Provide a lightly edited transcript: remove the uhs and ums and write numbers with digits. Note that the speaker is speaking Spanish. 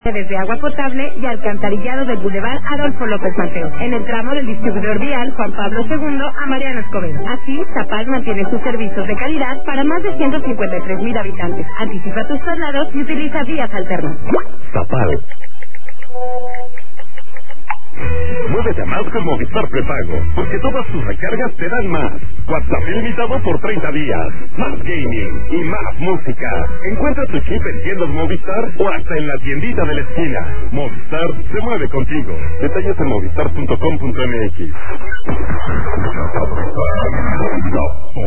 Desde agua potable y alcantarillado del Boulevard Adolfo López Mateo, en el tramo del distribuidor vial Juan Pablo II a Mariano Escobedo. Así, Zapal mantiene sus servicios de calidad para más de 153,000 habitantes. Anticipa tus traslados y utiliza vías alternas. Zapal. Muévete a más con Movistar Prepago, porque todas tus recargas te dan más. WhatsApp ilimitado por 30 días, más gaming y más música. Encuentra tu chip en tiendas Movistar o hasta en la tiendita de la esquina. Movistar se mueve contigo. Detalles en movistar.com.mx.